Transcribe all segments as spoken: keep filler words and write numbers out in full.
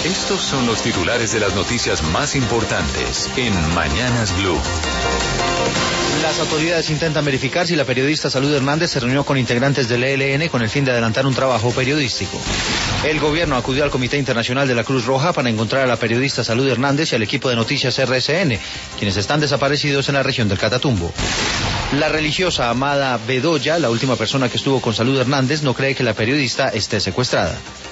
Estos son los titulares de las noticias más importantes en Mañanas Blue. Las autoridades intentan verificar si la periodista Salud Hernández se reunió con integrantes del E L N con el fin de adelantar un trabajo periodístico. El gobierno acudió al Comité Internacional de la Cruz Roja para encontrar a la periodista Salud Hernández y al equipo de noticias R S N, quienes están desaparecidos en la región del Catatumbo. La religiosa Amada Bedoya, la última persona que estuvo con Salud Hernández, no cree que la periodista esté secuestrada.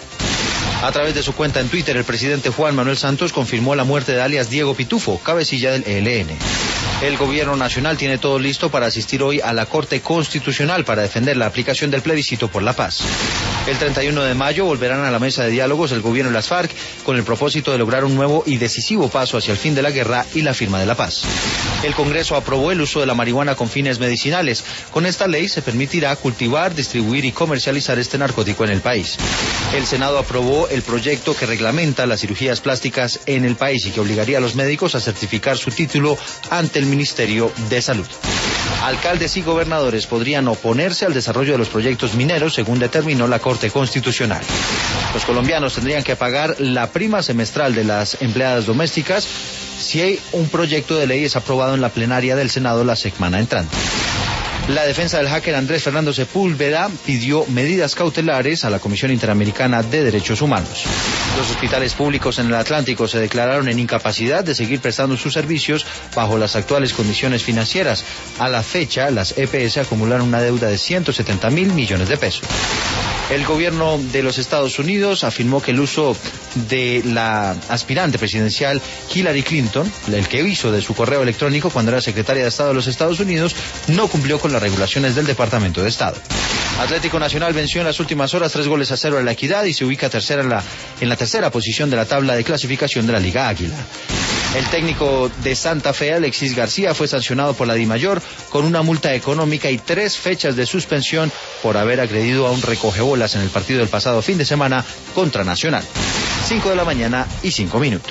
A través de su cuenta en Twitter, el presidente Juan Manuel Santos confirmó la muerte de alias Diego Pitufo, cabecilla del E L N. El gobierno nacional tiene todo listo para asistir hoy a la Corte Constitucional para defender la aplicación del plebiscito por la paz. El treinta y uno de mayo volverán a la mesa de diálogos el gobierno y las FARC con el propósito de lograr un nuevo y decisivo paso hacia el fin de la guerra y la firma de la paz. El Congreso aprobó el uso de la marihuana con fines medicinales. Con esta ley se permitirá cultivar, distribuir y comercializar este narcótico en el país. El Senado aprobó el proyecto que reglamenta las cirugías plásticas en el país y que obligaría a los médicos a certificar su título ante el Ministerio de Salud. Alcaldes y gobernadores podrían oponerse al desarrollo de los proyectos mineros, según determinó la Corte Constitucional. Los colombianos tendrían que pagar la prima semestral de las empleadas domésticas si un proyecto de ley es aprobado en la plenaria del Senado la semana entrante. La defensa del hacker Andrés Fernando Sepúlveda pidió medidas cautelares a la Comisión Interamericana de Derechos Humanos. Los hospitales públicos en el Atlántico se declararon en incapacidad de seguir prestando sus servicios bajo las actuales condiciones financieras. A la fecha, las E P S acumularon una deuda de ciento setenta mil millones de pesos. El gobierno de los Estados Unidos afirmó que el uso de la aspirante presidencial Hillary Clinton, el que hizo de su correo electrónico cuando era secretaria de Estado de los Estados Unidos, no cumplió con las regulaciones del Departamento de Estado. Atlético Nacional venció en las últimas horas tres goles a cero a La Equidad y se ubica tercera en la, en la tercera posición de la tabla de clasificación de la Liga Águila. El técnico de Santa Fe, Alexis García, fue sancionado por la DIMAYOR con una multa económica y tres fechas de suspensión por haber agredido a un recogebolas en el partido del pasado fin de semana contra Nacional. Cinco de la mañana y cinco minutos.